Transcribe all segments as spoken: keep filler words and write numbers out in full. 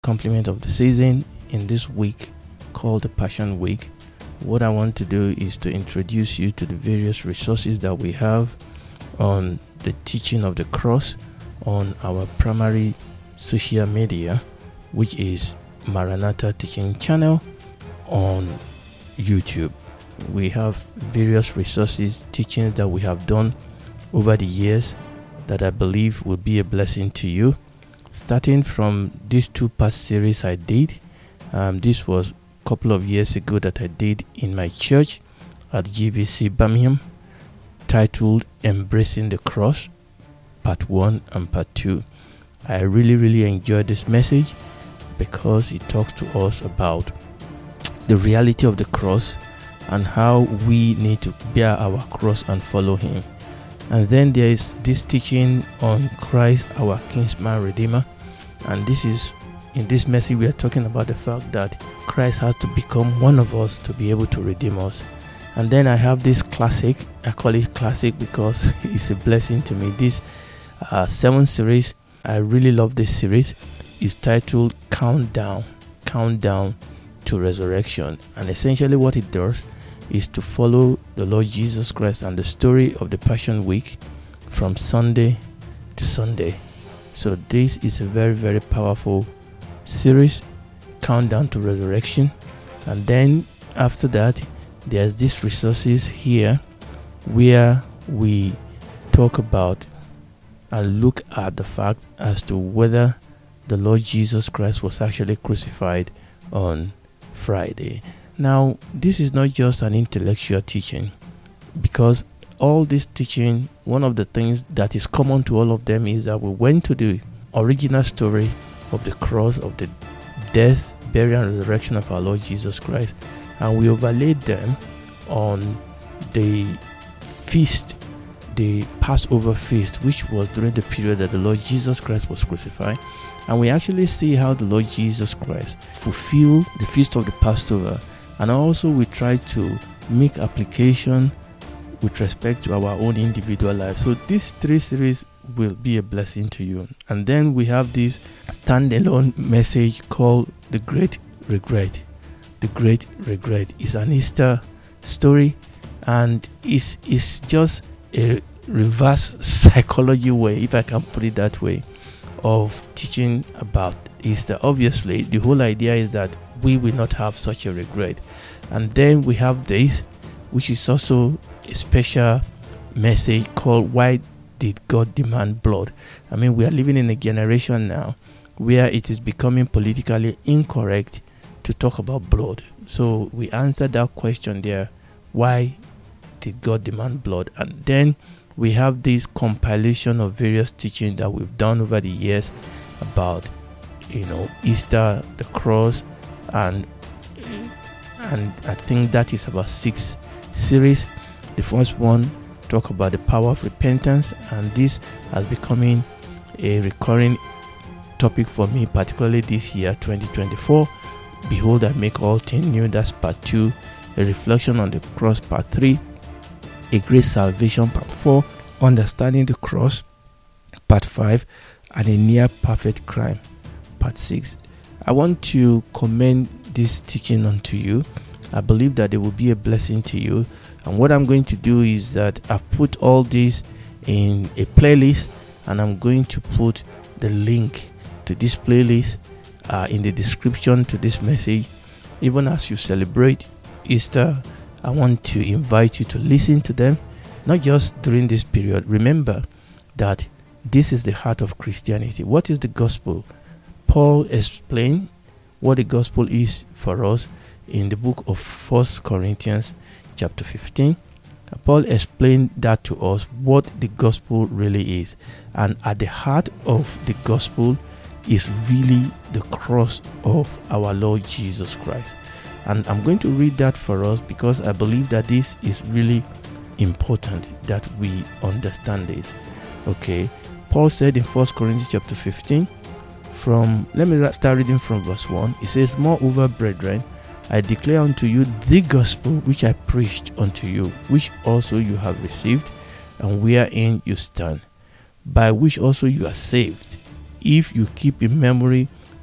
complement of the season in this week called the Passion Week. What I want to do is to introduce you to the various resources that we have on the teaching of the cross on our primary social media, which is Maranatha Teaching Channel on YouTube. We have various resources, teachings that we have done over the years that I believe will be a blessing to you. Starting from these two past series I did, um, this was a couple of years ago that I did in my church at G V C Birmingham, titled Embracing the Cross, Part one and Part two. I really, really enjoyed this message because it talks to us about the reality of the cross and how we need to bear our cross and follow Him. And then there is this teaching on Christ, our kinsman redeemer. And this is, in this message, we are talking about the fact that Christ has to become one of us to be able to redeem us. And then I have this classic, I call it classic because it's a blessing to me. This uh, seven series, I really love this series. It's titled Countdown, Countdown to Resurrection. And essentially what it does is to follow the Lord Jesus Christ and the story of the Passion Week from Sunday to Sunday. So this is a very, very powerful series, Countdown to Resurrection. And then after that, there's these resources here where we talk about and look at the fact as to whether the Lord Jesus Christ was actually crucified on Friday. Now, this is not just an intellectual teaching, because all this teaching, one of the things that is common to all of them is that we went to the original story of the cross, of the death, burial, and resurrection of our Lord Jesus Christ, and we overlaid them on the feast, the Passover feast, which was during the period that the Lord Jesus Christ was crucified. And we actually see how the Lord Jesus Christ fulfilled the feast of the Passover. And also we try to make application with respect to our own individual life. So these three series will be a blessing to you. And then we have this standalone message called The Great Regret. The Great Regret is an Easter story, and it's, it's just a reverse psychology way, if I can put it that way, of teaching about Easter. Obviously, the whole idea is that we will not have such a regret. And then we have this, which is also a special message called Why Did God Demand Blood? I mean, we are living in a generation now where it is becoming politically incorrect to talk about blood. So we answered that question there. Why did God demand blood? And then we have this compilation of various teachings that we've done over the years about, you know, Easter, the cross, and and I think that is about six series. The first one talk about the power of repentance, and this has becoming a recurring topic for me, particularly this year, twenty twenty-four. Behold, I make all things new. That's part two. A reflection on the cross, part three. A great salvation, part four. Understanding the cross, part five. And a near perfect crime, part six. I want to commend this teaching unto you. I believe that it will be a blessing to you. And what I'm going to do is that I've put all this in a playlist, and I'm going to put the link to this playlist uh, in the description to this message. Even as you celebrate Easter, I want to invite you to listen to them, not just during this period. Remember that this is the heart of Christianity. What is the gospel? Paul explained what the gospel is for us in the book of First Corinthians chapter fifteen. Paul explained that to us, what the gospel really is. And at the heart of the gospel is really the cross of our Lord Jesus Christ. And I'm going to read that for us because I believe that this is really important that we understand it. Okay. Paul said in First Corinthians chapter fifteen, from, let me start reading from verse one. It says, moreover, brethren, I declare unto you the gospel which I preached unto you, which also you have received, and wherein you stand, by which also you are saved, if you keep in memory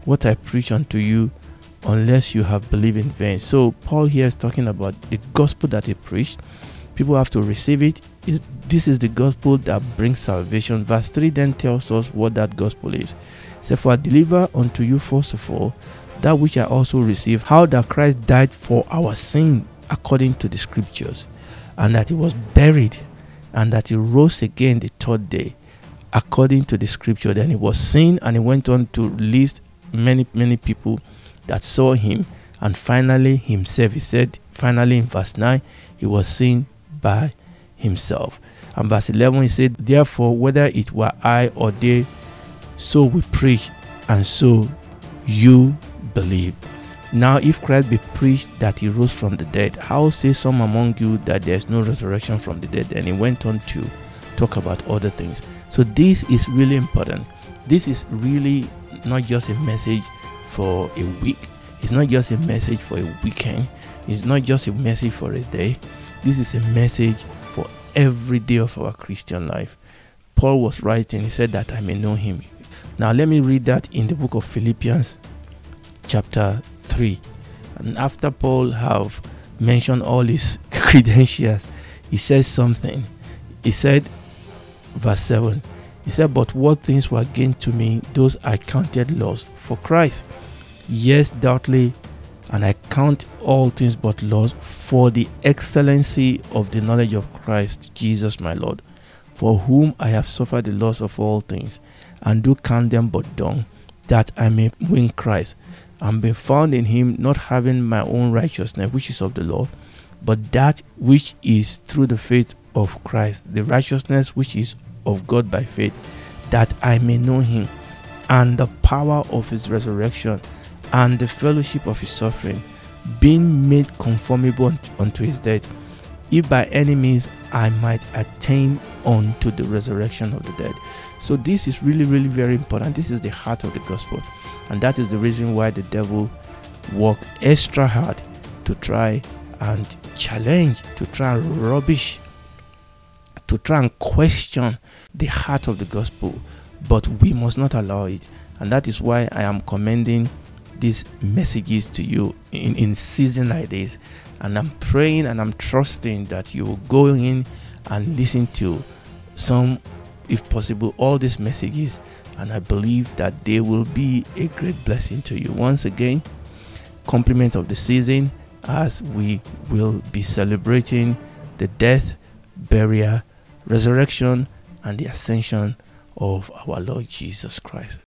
what I preach unto you, unless you have believed in vain. So Paul here is talking about the gospel that he preached. People have to receive it. It this is the gospel that brings salvation. Verse three then tells us what that gospel is. It says, for I deliver unto you first of all that which I also received, how that Christ died for our sin according to the scriptures, and that he was buried, and that he rose again the third day according to the scripture. Then he was seen, and he went on to list many many people that saw him, and finally himself. He said finally in verse nine, he was seen by himself. And verse eleven, he said, therefore whether it were I or they, so we preach, and so you believe. Now if Christ be preached that he rose from the dead, how say some among you that there is no resurrection from the dead? And he went on to talk about other things. So this is really important. This is really not just a message for a week. It's not just a message for a weekend. It's not just a message for a day. This is a message for every day of our Christian life. Paul was writing, he said that I may know him. Now let me read that in the book of Philippians chapter three. And after Paul have mentioned all his credentials, he says something. He said, verse seven, he said, but what things were gained to me, those I counted loss for Christ. Yes, doubtly, and I count all things but loss for the excellency of the knowledge of Christ Jesus my Lord, for whom I have suffered the loss of all things, and do count them but dung, that I may win Christ, and be found in him, not having my own righteousness, which is of the law, but that which is through the faith of Christ, the righteousness which is of God by faith, that I may know him, and the power of his resurrection, and the fellowship of his suffering, being made conformable unto his death, if by any means I might attain unto the resurrection of the dead. So this is really, really very important. This is the heart of the gospel. And that is the reason why the devil worked extra hard to try and challenge, to try and rubbish, to try and question the heart of the gospel. But we must not allow it. And that is why I am commending these messages to you in, in season like this. And I'm praying and I'm trusting that you will go in and listen to some, if possible, all these messages. And I believe that they will be a great blessing to you. Once again, compliment of the season, as we will be celebrating the death, burial, resurrection, and the ascension of our Lord Jesus Christ.